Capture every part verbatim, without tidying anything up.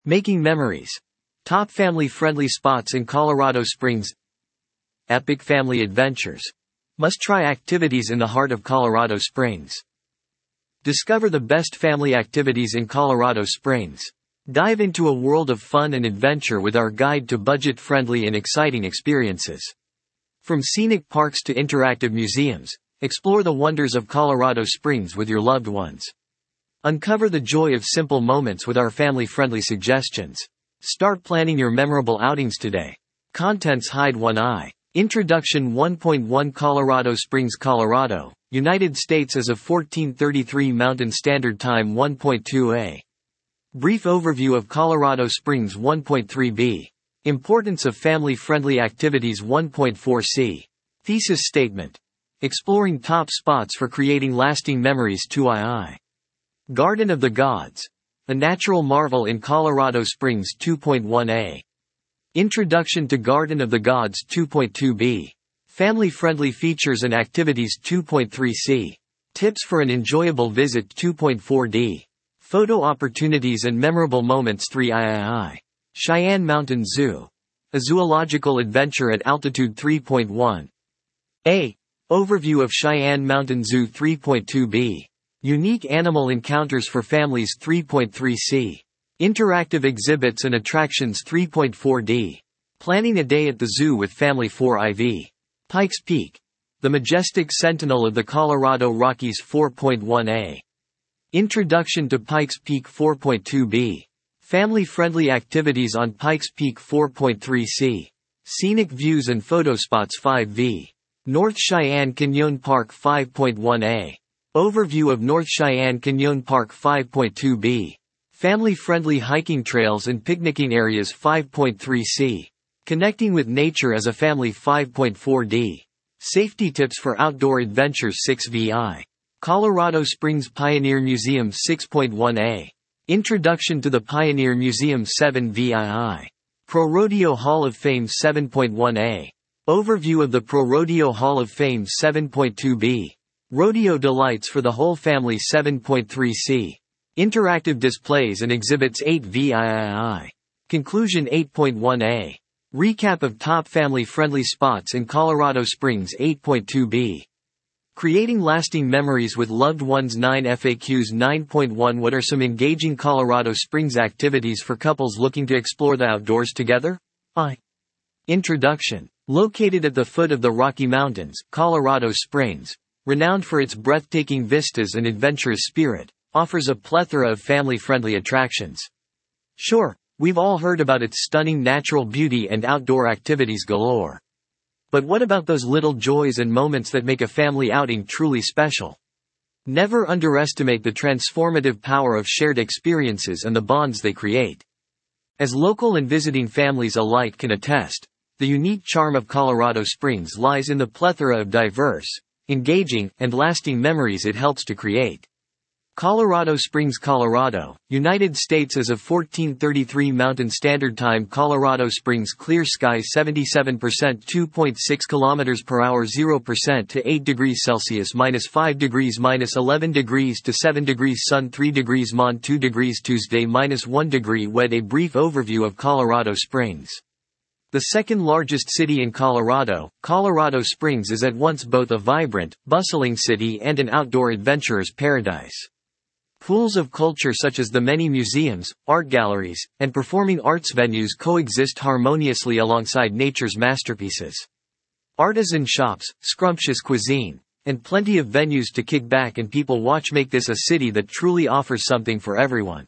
Making memories. Top family-friendly spots in Colorado Springs. Epic family adventures. Must-try activities in the heart of Colorado Springs. Discover the best family activities in Colorado Springs. Dive into a world of fun and adventure with our guide to budget-friendly and exciting experiences. From scenic parks to interactive museums, explore the wonders of Colorado Springs with your loved ones. Uncover the joy of simple moments with our family-friendly suggestions. Start planning your memorable outings today. Contents hide one eye. Introduction one point one Colorado Springs, Colorado, United States as of fourteen thirty-three Mountain Standard Time one point two A. Brief overview of Colorado Springs one point three B. Importance of family-friendly activities one point four C. Thesis statement. Exploring top spots for creating lasting memories two point two. Garden of the Gods. A natural marvel in Colorado Springs two point one A. Introduction to Garden of the Gods two point two B. Family-friendly features and activities two point three C. Tips for an enjoyable visit two point four D. Photo opportunities and memorable moments three point two. Cheyenne Mountain Zoo. A zoological adventure at altitude three point one. A. Overview of Cheyenne Mountain Zoo three point two B. Unique animal encounters for families three point three C. Interactive exhibits and attractions three point four D. Planning a day at the zoo with family four point five. Pikes Peak. The majestic sentinel of the Colorado Rockies four point one A. Introduction to Pikes Peak four point two B. Family-friendly activities on Pikes Peak four point three C. Scenic views and photo spots five V. North Cheyenne Canyon Park five point one A. Overview of North Cheyenne Canyon Park five point two B. Family-friendly hiking trails and picnicking areas five point three C. Connecting with nature as a family five point four D. Safety tips for outdoor adventures six V I. Colorado Springs Pioneer Museum six point one A. Introduction to the Pioneer Museum seven V I. Pro Rodeo Hall of Fame seven point one A. Overview of the Pro Rodeo Hall of Fame seven point two B. Rodeo Delights for the Whole Family seven point three C. Interactive displays and exhibits eight V I. Conclusion eight point one A. Recap of top family-friendly spots in Colorado Springs eight point two B. Creating lasting memories with loved ones nine F A Qs nine point one. What are some engaging Colorado Springs activities for couples looking to explore the outdoors together? I. Introduction. Located at the foot of the Rocky Mountains, Colorado Springs, renowned for its breathtaking vistas and adventurous spirit, offers a plethora of family-friendly attractions. Sure, we've all heard about its stunning natural beauty and outdoor activities galore. But what about those little joys and moments that make a family outing truly special? Never underestimate the transformative power of shared experiences and the bonds they create. As local and visiting families alike can attest, the unique charm of Colorado Springs lies in the plethora of diverse, engaging, and lasting memories it helps to create. Colorado Springs, Colorado, United States as of fourteen thirty-three Mountain Standard Time. Colorado Springs clear sky seventy-seven percent two point six kilometers per hour zero percent to eight degrees Celsius minus five degrees minus eleven degrees to seven degrees sun three degrees Mon two degrees Tuesday minus one degree wet. A brief overview of Colorado Springs. The second largest city in Colorado, Colorado Springs is at once both a vibrant, bustling city and an outdoor adventurer's paradise. Pools of culture such as the many museums, art galleries, and performing arts venues coexist harmoniously alongside nature's masterpieces. Artisan shops, scrumptious cuisine, and plenty of venues to kick back and people watch make this a city that truly offers something for everyone.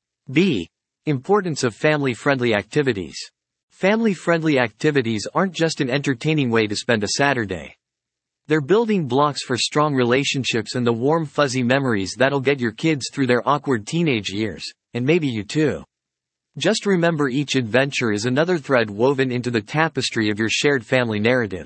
B. Importance of family-friendly activities. Family-friendly activities aren't just an entertaining way to spend a Saturday. They're building blocks for strong relationships and the warm fuzzy memories that'll get your kids through their awkward teenage years, and maybe you too. Just remember, each adventure is another thread woven into the tapestry of your shared family narrative.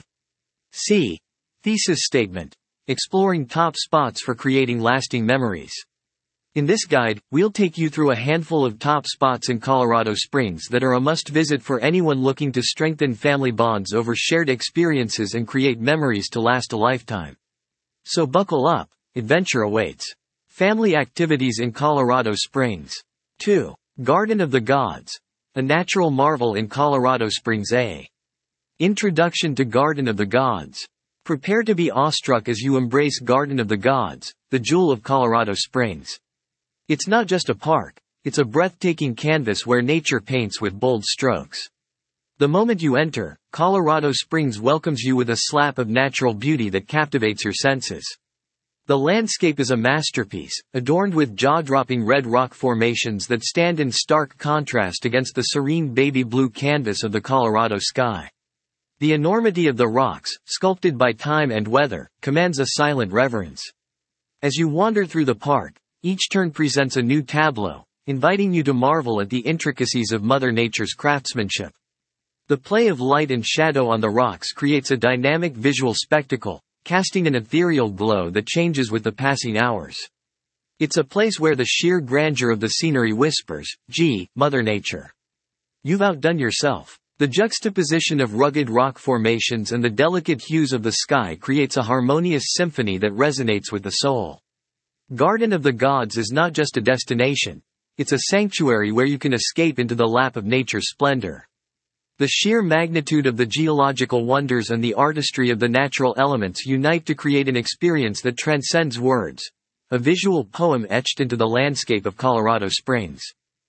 C. Thesis statement. Exploring top spots for creating lasting memories. In this guide, we'll take you through a handful of top spots in Colorado Springs that are a must-visit for anyone looking to strengthen family bonds over shared experiences and create memories to last a lifetime. So buckle up, adventure awaits. Family activities in Colorado Springs. two. Garden of the Gods. A natural marvel in Colorado Springs. A. Introduction to Garden of the Gods. Prepare to be awestruck as you embrace Garden of the Gods, the jewel of Colorado Springs. It's not just a park, it's a breathtaking canvas where nature paints with bold strokes. The moment you enter, Colorado Springs welcomes you with a slap of natural beauty that captivates your senses. The landscape is a masterpiece, adorned with jaw-dropping red rock formations that stand in stark contrast against the serene baby blue canvas of the Colorado sky. The enormity of the rocks, sculpted by time and weather, commands a silent reverence. As you wander through the park, each turn presents a new tableau, inviting you to marvel at the intricacies of Mother Nature's craftsmanship. The play of light and shadow on the rocks creates a dynamic visual spectacle, casting an ethereal glow that changes with the passing hours. It's a place where the sheer grandeur of the scenery whispers, "Gee, Mother Nature, you've outdone yourself." The juxtaposition of rugged rock formations and the delicate hues of the sky creates a harmonious symphony that resonates with the soul. Garden of the Gods is not just a destination, it's a sanctuary where you can escape into the lap of nature's splendor. The sheer magnitude of the geological wonders and the artistry of the natural elements unite to create an experience that transcends words, a visual poem etched into the landscape of Colorado Springs.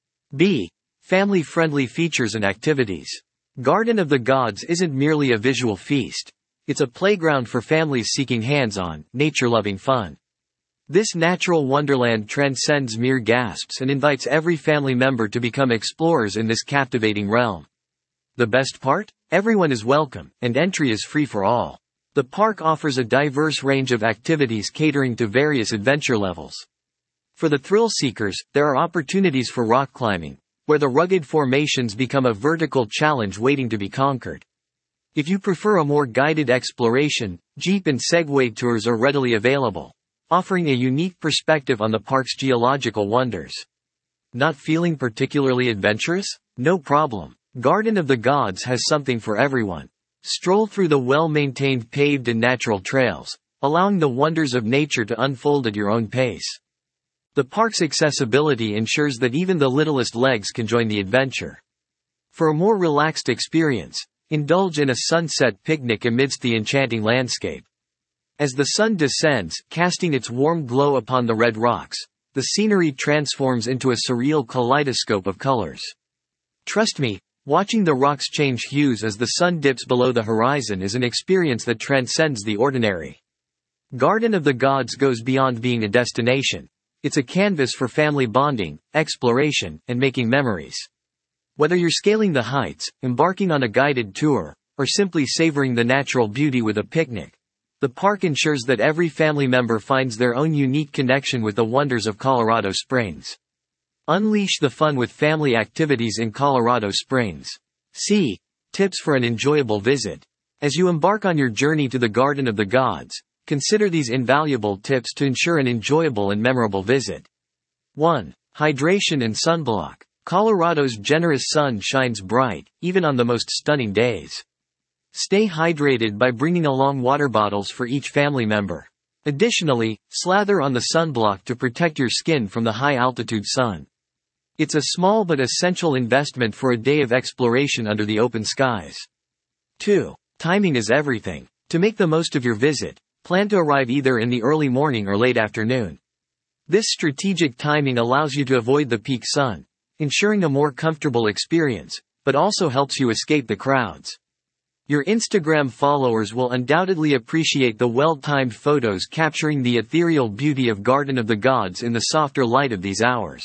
B. Family-friendly features and activities. Garden of the Gods isn't merely a visual feast. It's a playground for families seeking hands-on, nature-loving fun. This natural wonderland transcends mere gasps and invites every family member to become explorers in this captivating realm. The best part? Everyone is welcome, and entry is free for all. The park offers a diverse range of activities catering to various adventure levels. For the thrill seekers, there are opportunities for rock climbing, where the rugged formations become a vertical challenge waiting to be conquered. If you prefer a more guided exploration, Jeep and Segway tours are readily available, offering a unique perspective on the park's geological wonders. Not feeling particularly adventurous? No problem. Garden of the Gods has something for everyone. Stroll through the well-maintained paved and natural trails, allowing the wonders of nature to unfold at your own pace. The park's accessibility ensures that even the littlest legs can join the adventure. For a more relaxed experience, indulge in a sunset picnic amidst the enchanting landscape. As the sun descends, casting its warm glow upon the red rocks, the scenery transforms into a surreal kaleidoscope of colors. Trust me, watching the rocks change hues as the sun dips below the horizon is an experience that transcends the ordinary. Garden of the Gods goes beyond being a destination. It's a canvas for family bonding, exploration, and making memories. Whether you're scaling the heights, embarking on a guided tour, or simply savoring the natural beauty with a picnic, the park ensures that every family member finds their own unique connection with the wonders of Colorado Springs. Unleash the fun with family activities in Colorado Springs. C. Tips for an enjoyable visit. As you embark on your journey to the Garden of the Gods, consider these invaluable tips to ensure an enjoyable and memorable visit. one. Hydration and sunblock. Colorado's generous sun shines bright, even on the most stunning days. Stay hydrated by bringing along water bottles for each family member. Additionally, slather on the sunblock to protect your skin from the high-altitude sun. It's a small but essential investment for a day of exploration under the open skies. two. Timing is everything. To make the most of your visit, plan to arrive either in the early morning or late afternoon. This strategic timing allows you to avoid the peak sun, ensuring a more comfortable experience, but also helps you escape the crowds. Your Instagram followers will undoubtedly appreciate the well-timed photos capturing the ethereal beauty of Garden of the Gods in the softer light of these hours.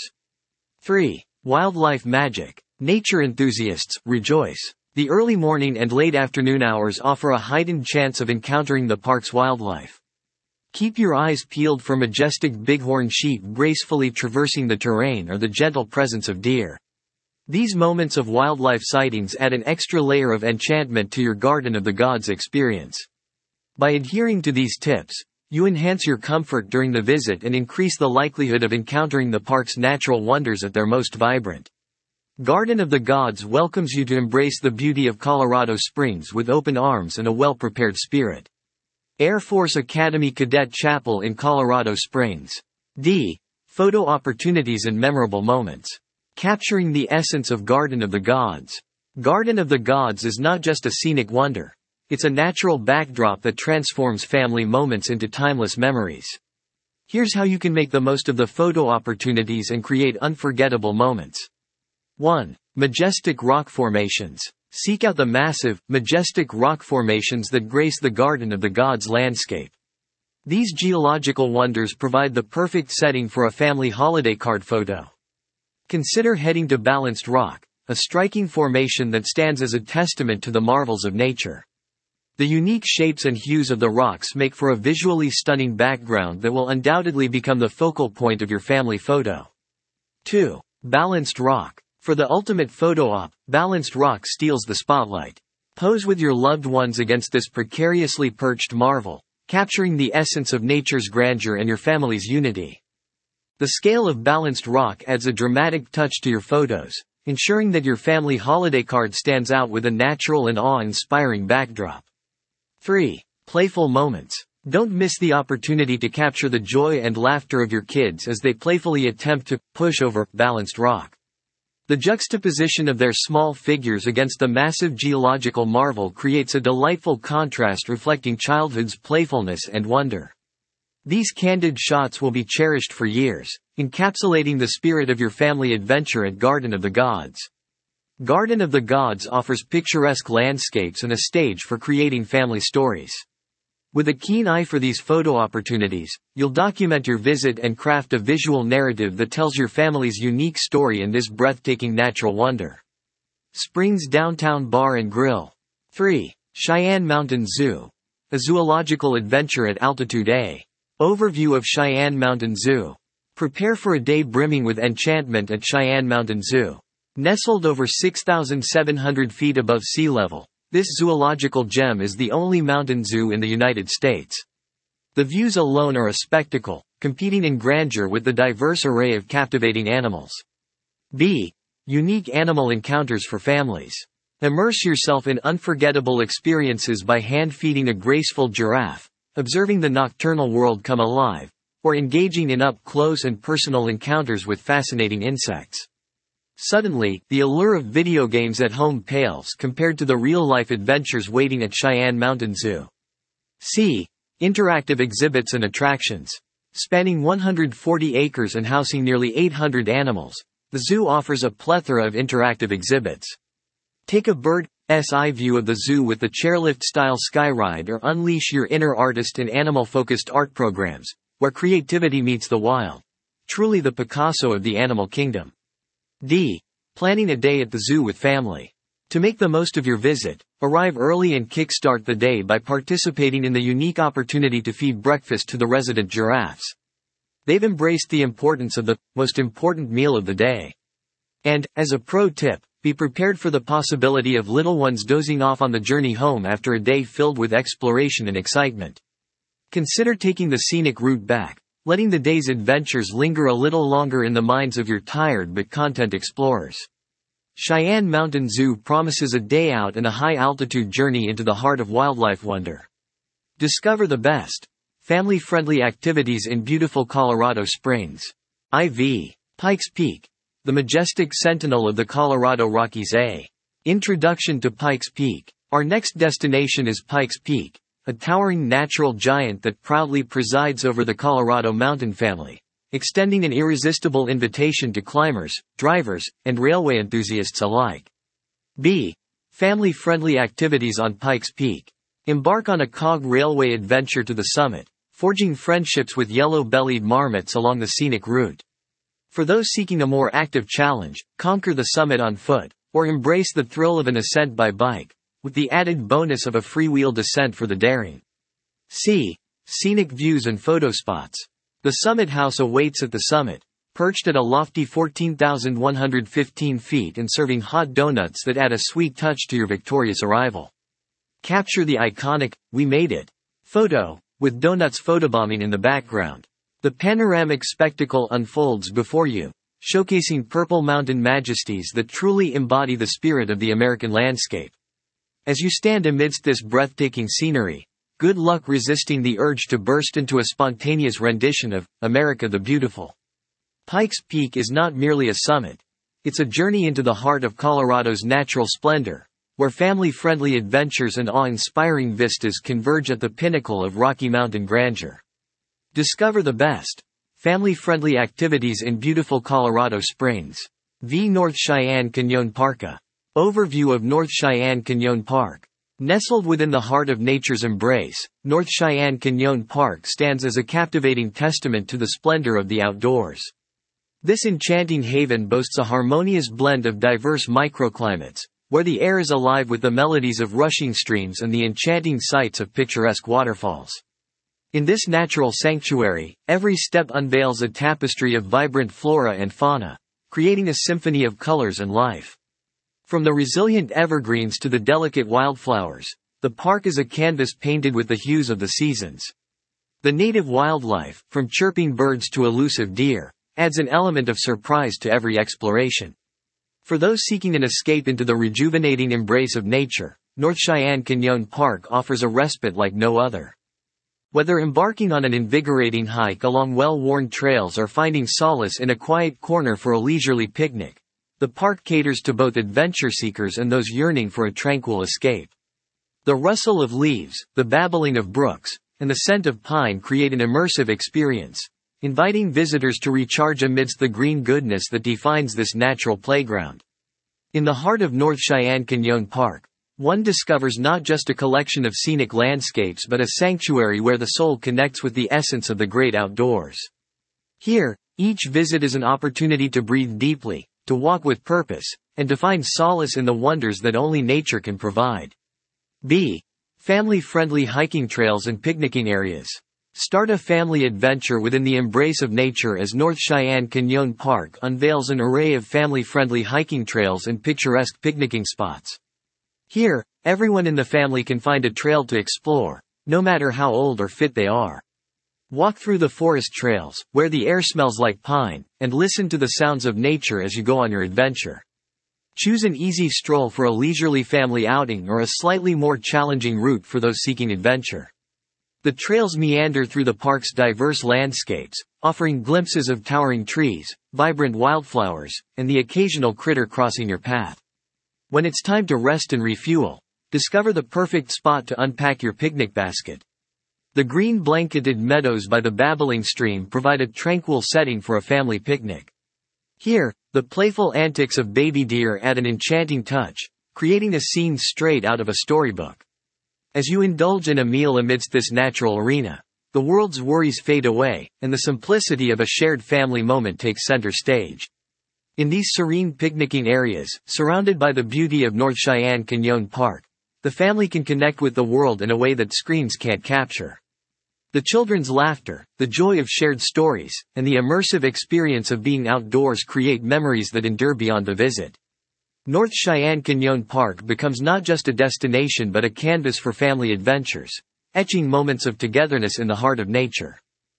three. Wildlife magic. Nature enthusiasts, rejoice. The early morning and late afternoon hours offer a heightened chance of encountering the park's wildlife. Keep your eyes peeled for majestic bighorn sheep gracefully traversing the terrain or the gentle presence of deer. These moments of wildlife sightings add an extra layer of enchantment to your Garden of the Gods experience. By adhering to these tips, you enhance your comfort during the visit and increase the likelihood of encountering the park's natural wonders at their most vibrant. Garden of the Gods welcomes you to embrace the beauty of Colorado Springs with open arms and a well-prepared spirit. Air Force Academy Cadet Chapel in Colorado Springs. D. Photo opportunities and memorable moments. Capturing the essence of Garden of the Gods. Garden of the Gods is not just a scenic wonder. It's a natural backdrop that transforms family moments into timeless memories. Here's how you can make the most of the photo opportunities and create unforgettable moments. one. Majestic rock formations. Seek out the massive, majestic rock formations that grace the Garden of the Gods landscape. These geological wonders provide the perfect setting for a family holiday card photo. Consider heading to Balanced Rock, a striking formation that stands as a testament to the marvels of nature. The unique shapes and hues of the rocks make for a visually stunning background that will undoubtedly become the focal point of your family photo. two. Balanced Rock. For the ultimate photo op, Balanced Rock steals the spotlight. Pose with your loved ones against this precariously perched marvel, capturing the essence of nature's grandeur and your family's unity. The scale of Balanced Rock adds a dramatic touch to your photos, ensuring that your family holiday card stands out with a natural and awe-inspiring backdrop. three. Playful moments. Don't miss the opportunity to capture the joy and laughter of your kids as they playfully attempt to push over Balanced Rock. The juxtaposition of their small figures against the massive geological marvel creates a delightful contrast reflecting childhood's playfulness and wonder. These candid shots will be cherished for years, encapsulating the spirit of your family adventure at Garden of the Gods. Garden of the Gods offers picturesque landscapes and a stage for creating family stories. With a keen eye for these photo opportunities, you'll document your visit and craft a visual narrative that tells your family's unique story in this breathtaking natural wonder. Springs Downtown Bar and Grill. three. Cheyenne Mountain Zoo. A zoological adventure at altitude. A. Overview of Cheyenne Mountain Zoo. Prepare for a day brimming with enchantment at Cheyenne Mountain Zoo. Nestled over six thousand seven hundred feet above sea level, this zoological gem is the only mountain zoo in the United States. The views alone are a spectacle, competing in grandeur with the diverse array of captivating animals. B. Unique animal encounters for families. Immerse yourself in unforgettable experiences by hand-feeding a graceful giraffe, observing the nocturnal world come alive, or engaging in up-close and personal encounters with fascinating insects. Suddenly, the allure of video games at home pales compared to the real-life adventures waiting at Cheyenne Mountain Zoo. C. Interactive exhibits and attractions. Spanning one hundred forty acres and housing nearly eight hundred animals, the zoo offers a plethora of interactive exhibits. Take a bird's eye view of the zoo with the chairlift-style skyride, or unleash your inner artist in animal-focused art programs, where creativity meets the wild. Truly the Picasso of the animal kingdom. D. Planning a day at the zoo with family. To make the most of your visit, arrive early and kickstart the day by participating in the unique opportunity to feed breakfast to the resident giraffes. They've embraced the importance of the most important meal of the day. And, as a pro tip, be prepared for the possibility of little ones dozing off on the journey home after a day filled with exploration and excitement. Consider taking the scenic route back, letting the day's adventures linger a little longer in the minds of your tired but content explorers. Cheyenne Mountain Zoo promises a day out and a high-altitude journey into the heart of wildlife wonder. Discover the best family-friendly activities in beautiful Colorado Springs. four. Pikes Peak. The majestic sentinel of the Colorado Rockies. A. Introduction to Pikes Peak. Our next destination is Pikes Peak, a towering natural giant that proudly presides over the Colorado mountain family, extending an irresistible invitation to climbers, drivers, and railway enthusiasts alike. B. Family-friendly activities on Pikes Peak. Embark on a C O G railway adventure to the summit, forging friendships with yellow-bellied marmots along the scenic route. For those seeking a more active challenge, conquer the summit on foot, or embrace the thrill of an ascent by bike, with the added bonus of a freewheel descent for the daring. C. Scenic views and photo spots. The Summit House awaits at the summit, perched at a lofty fourteen thousand one hundred fifteen feet and serving hot donuts that add a sweet touch to your victorious arrival. Capture the iconic "We Made It" photo, with donuts photobombing in the background. The panoramic spectacle unfolds before you, showcasing purple mountain majesties that truly embody the spirit of the American landscape. As you stand amidst this breathtaking scenery, good luck resisting the urge to burst into a spontaneous rendition of "America the Beautiful." Pikes Peak is not merely a summit. It's a journey into the heart of Colorado's natural splendor, where family-friendly adventures and awe-inspiring vistas converge at the pinnacle of Rocky Mountain grandeur. Discover the best family-friendly activities in beautiful Colorado Springs. The North Cheyenne Canyon Park. A overview of North Cheyenne Canyon Park. Nestled within the heart of nature's embrace, North Cheyenne Canyon Park stands as a captivating testament to the splendor of the outdoors. This enchanting haven boasts a harmonious blend of diverse microclimates, where the air is alive with the melodies of rushing streams and the enchanting sights of picturesque waterfalls. In this natural sanctuary, every step unveils a tapestry of vibrant flora and fauna, creating a symphony of colors and life. From the resilient evergreens to the delicate wildflowers, the park is a canvas painted with the hues of the seasons. The native wildlife, from chirping birds to elusive deer, adds an element of surprise to every exploration. For those seeking an escape into the rejuvenating embrace of nature, North Cheyenne Canyon Park offers a respite like no other. Whether embarking on an invigorating hike along well-worn trails or finding solace in a quiet corner for a leisurely picnic, the park caters to both adventure seekers and those yearning for a tranquil escape. The rustle of leaves, the babbling of brooks, and the scent of pine create an immersive experience, inviting visitors to recharge amidst the green goodness that defines this natural playground. In the heart of North Cheyenne Canyon Park, one discovers not just a collection of scenic landscapes but a sanctuary where the soul connects with the essence of the great outdoors. Here, each visit is an opportunity to breathe deeply, to walk with purpose, and to find solace in the wonders that only nature can provide. B. Family-friendly hiking trails and picnicking areas. Start a family adventure within the embrace of nature as North Cheyenne Canyon Park unveils an array of family-friendly hiking trails and picturesque picnicking spots. Here, everyone in the family can find a trail to explore, no matter how old or fit they are. Walk through the forest trails, where the air smells like pine, and listen to the sounds of nature as you go on your adventure. Choose an easy stroll for a leisurely family outing or a slightly more challenging route for those seeking adventure. The trails meander through the park's diverse landscapes, offering glimpses of towering trees, vibrant wildflowers, and the occasional critter crossing your path. When it's time to rest and refuel, discover the perfect spot to unpack your picnic basket. The green blanketed meadows by the babbling stream provide a tranquil setting for a family picnic. Here, the playful antics of baby deer add an enchanting touch, creating a scene straight out of a storybook. As you indulge in a meal amidst this natural arena, the world's worries fade away, and the simplicity of a shared family moment takes center stage. In these serene picnicking areas, surrounded by the beauty of North Cheyenne Canyon Park, the family can connect with the world in a way that screens can't capture. The children's laughter, the joy of shared stories, and the immersive experience of being outdoors create memories that endure beyond the visit. North Cheyenne Canyon Park becomes not just a destination but a canvas for family adventures, etching moments of togetherness in the heart of nature.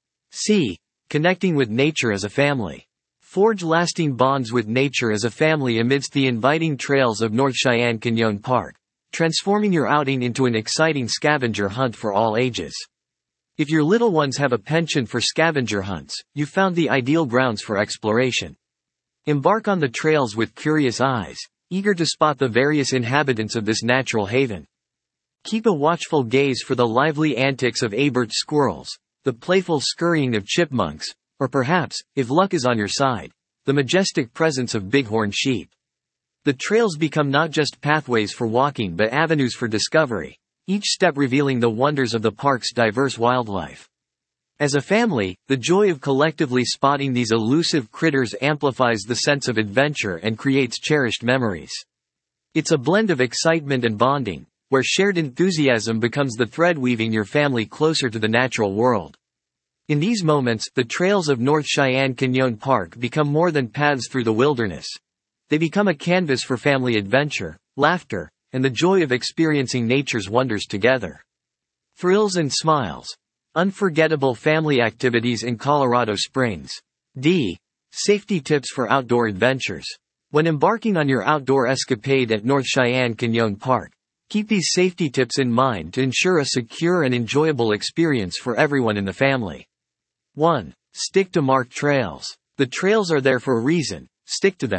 C. Connecting with nature as a family. Forge lasting bonds with nature as a family amidst the inviting trails of North Cheyenne Canyon Park, transforming your outing into an exciting scavenger hunt for all ages. If your little ones have a penchant for scavenger hunts, you've found the ideal grounds for exploration. Embark on the trails with curious eyes, eager to spot the various inhabitants of this natural haven. Keep a watchful gaze for the lively antics of Abert squirrels, the playful scurrying of chipmunks, or perhaps, if luck is on your side, the majestic presence of bighorn sheep. The trails become not just pathways for walking but avenues for discovery, each step revealing the wonders of the park's diverse wildlife. As a family, the joy of collectively spotting these elusive critters amplifies the sense of adventure and creates cherished memories. It's a blend of excitement and bonding, where shared enthusiasm becomes the thread weaving your family closer to the natural world. In these moments, the trails of North Cheyenne Canyon Park become more than paths through the wilderness. They become a canvas for family adventure, laughter, and the joy of experiencing nature's wonders together. Thrills and smiles. Unforgettable family activities in Colorado Springs. D. Safety tips for outdoor adventures. When embarking on your outdoor escapade at North Cheyenne Canyon Park, keep these safety tips in mind to ensure a secure and enjoyable experience for everyone in the family. one. Stick to marked trails. The trails are there for a reason. Stick to them.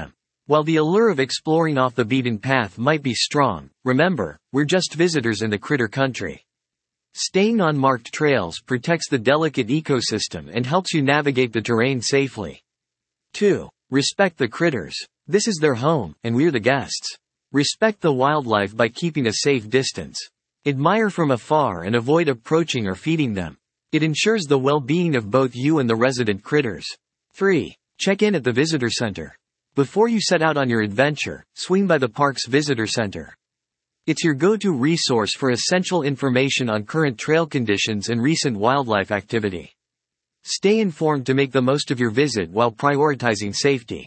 While the allure of exploring off the beaten path might be strong, remember, we're just visitors in the critter country. Staying on marked trails protects the delicate ecosystem and helps you navigate the terrain safely. two. Respect the critters. This is their home, and we're the guests. Respect the wildlife by keeping a safe distance. Admire from afar and avoid approaching or feeding them. It ensures the well-being of both you and the resident critters. three. Check in at the visitor center. Before you set out on your adventure, swing by the park's visitor center. It's your go-to resource for essential information on current trail conditions and recent wildlife activity. Stay informed to make the most of your visit while prioritizing safety.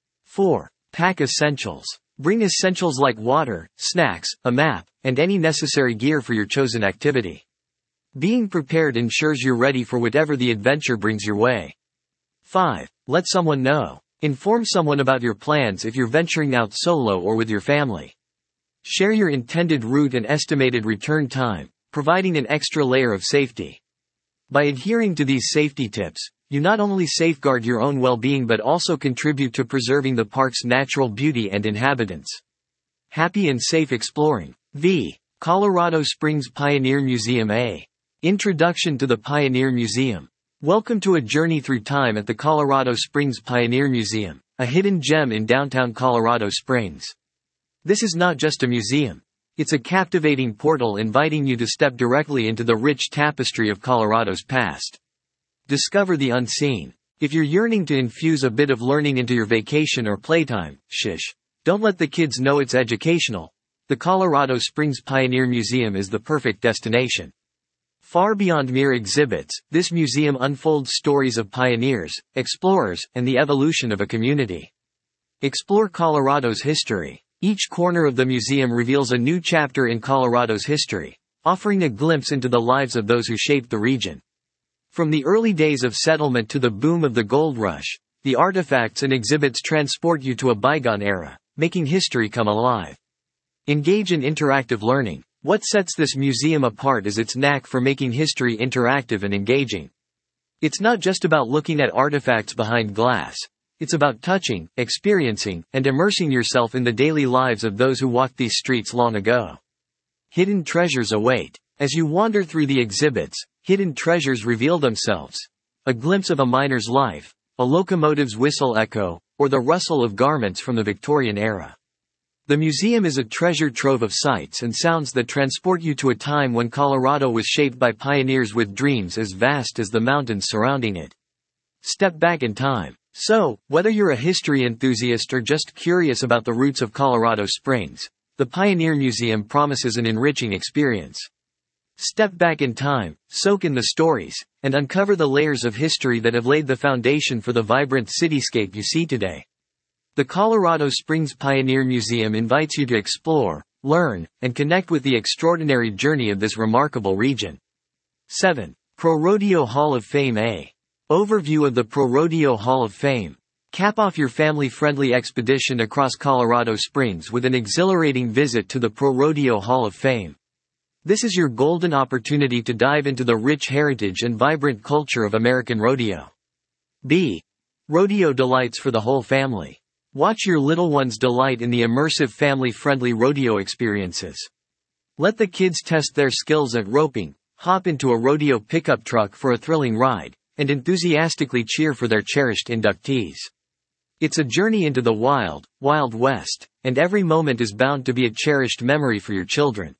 four. Pack essentials. Bring essentials like water, snacks, a map, and any necessary gear for your chosen activity. Being prepared ensures you're ready for whatever the adventure brings your way. five. Let someone know. Inform someone about your plans if you're venturing out solo or with your family. Share your intended route and estimated return time, providing an extra layer of safety. By adhering to these safety tips, you not only safeguard your own well-being but also contribute to preserving the park's natural beauty and inhabitants. Happy and safe exploring. V. Colorado Springs Pioneer Museum. A. Introduction to the Pioneer Museum. Welcome to a journey through time at the Colorado Springs Pioneer Museum, a hidden gem in downtown Colorado Springs. This is not just a museum. It's a captivating portal inviting you to step directly into the rich tapestry of Colorado's past. Discover the unseen. If you're yearning to infuse a bit of learning into your vacation or playtime, shush, don't let the kids know it's educational. The Colorado Springs Pioneer Museum is the perfect destination. Far beyond mere exhibits, this museum unfolds stories of pioneers, explorers, and the evolution of a community. Explore Colorado's history. Each corner of the museum reveals a new chapter in Colorado's history, offering a glimpse into the lives of those who shaped the region. From the early days of settlement to the boom of the gold rush, the artifacts and exhibits transport you to a bygone era, making history come alive. Engage in interactive learning. What sets this museum apart is its knack for making history interactive and engaging. It's not just about looking at artifacts behind glass. It's about touching, experiencing, and immersing yourself in the daily lives of those who walked these streets long ago. Hidden treasures await. As you wander through the exhibits, hidden treasures reveal themselves. A glimpse of a miner's life, a locomotive's whistle echo, or the rustle of garments from the Victorian era. The museum is a treasure trove of sights and sounds that transport you to a time when Colorado was shaped by pioneers with dreams as vast as the mountains surrounding it. Step back in time. So, whether you're a history enthusiast or just curious about the roots of Colorado Springs, the Pioneer Museum promises an enriching experience. Step back in time, soak in the stories, and uncover the layers of history that have laid the foundation for the vibrant cityscape you see today. The Colorado Springs Pioneer Museum invites you to explore, learn, and connect with the extraordinary journey of this remarkable region. seven. Pro Rodeo Hall of Fame. A. Overview of the Pro Rodeo Hall of Fame. Cap off your family-friendly expedition across Colorado Springs with an exhilarating visit to the Pro Rodeo Hall of Fame. This is your golden opportunity to dive into the rich heritage and vibrant culture of American rodeo. B. Rodeo delights for the whole family. Watch your little ones delight in the immersive family-friendly rodeo experiences. Let the kids test their skills at roping, hop into a rodeo pickup truck for a thrilling ride, and enthusiastically cheer for their cherished inductees. It's a journey into the wild, wild west, and every moment is bound to be a cherished memory for your children.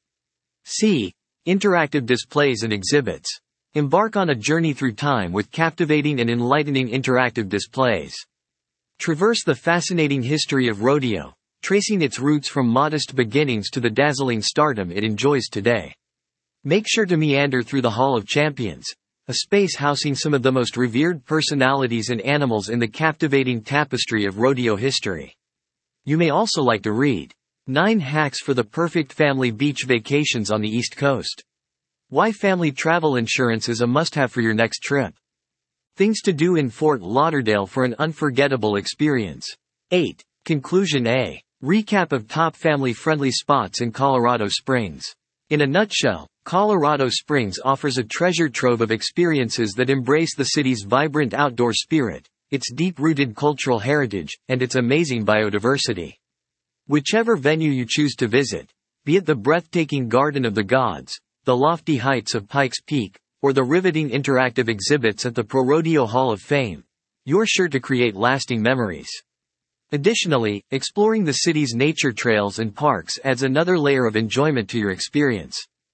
C. Interactive displays and exhibits. Embark on a journey through time with captivating and enlightening interactive displays. Traverse the fascinating history of rodeo, tracing its roots from modest beginnings to the dazzling stardom it enjoys today. Make sure to meander through the Hall of Champions, a space housing some of the most revered personalities and animals in the captivating tapestry of rodeo history. You may also like to read nine Hacks for the Perfect Family Beach Vacations on the East Coast. Why family travel insurance is a must-have for your next trip. Things to do in Fort Lauderdale for an unforgettable experience. eight. Conclusion. A. Recap of top family-friendly spots in Colorado Springs. In a nutshell, Colorado Springs offers a treasure trove of experiences that embrace the city's vibrant outdoor spirit, its deep-rooted cultural heritage, and its amazing biodiversity. Whichever venue you choose to visit, be it the breathtaking Garden of the Gods, the lofty heights of Pikes Peak, or the riveting interactive exhibits at the Pro Rodeo Hall of Fame, you're sure to create lasting memories. Additionally, exploring the city's nature trails and parks adds another layer of enjoyment to your experience.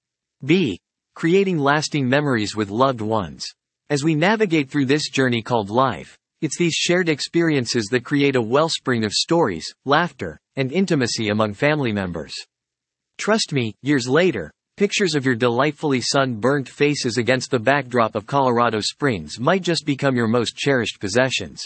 B. Creating lasting memories with loved ones. As we navigate through this journey called life, it's these shared experiences that create a wellspring of stories, laughter, and intimacy among family members. Trust me, years later, pictures of your delightfully sun-burnt faces against the backdrop of Colorado Springs might just become your most cherished possessions.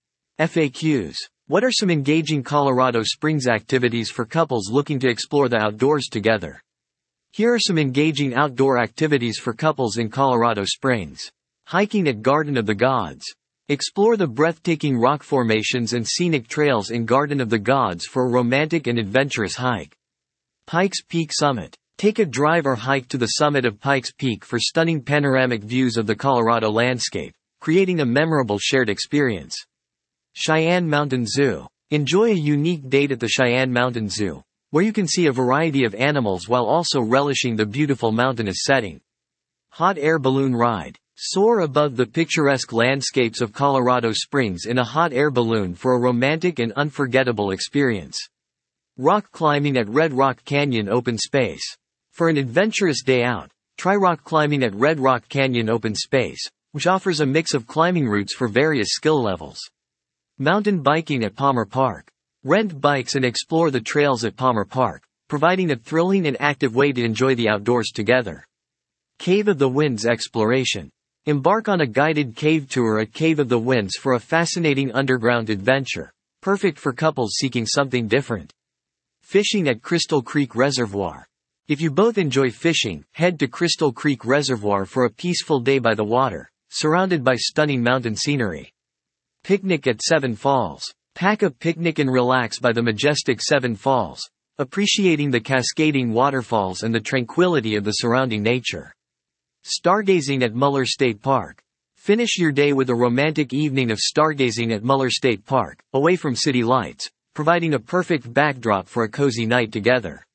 F A Qs. What are some engaging Colorado Springs activities for couples looking to explore the outdoors together? Here are some engaging outdoor activities for couples in Colorado Springs. Hiking at Garden of the Gods. Explore the breathtaking rock formations and scenic trails in Garden of the Gods for a romantic and adventurous hike. Pikes Peak Summit. Take a drive or hike to the summit of Pikes Peak for stunning panoramic views of the Colorado landscape, creating a memorable shared experience. Cheyenne Mountain Zoo. Enjoy a unique date at the Cheyenne Mountain Zoo, where you can see a variety of animals while also relishing the beautiful mountainous setting. Hot air balloon ride. Soar above the picturesque landscapes of Colorado Springs in a hot air balloon for a romantic and unforgettable experience. Rock climbing at Red Rock Canyon Open Space. For an adventurous day out, try rock climbing at Red Rock Canyon Open Space, which offers a mix of climbing routes for various skill levels. Mountain biking at Palmer Park. Rent bikes and explore the trails at Palmer Park, providing a thrilling and active way to enjoy the outdoors together. Cave of the Winds exploration. Embark on a guided cave tour at Cave of the Winds for a fascinating underground adventure, perfect for couples seeking something different. Fishing at Crystal Creek Reservoir. If you both enjoy fishing, head to Crystal Creek Reservoir for a peaceful day by the water, surrounded by stunning mountain scenery. Picnic at Seven Falls. Pack a picnic and relax by the majestic Seven Falls, appreciating the cascading waterfalls and the tranquility of the surrounding nature. Stargazing at Muller State Park. Finish your day with a romantic evening of stargazing at Muller State Park, away from city lights, providing a perfect backdrop for a cozy night together.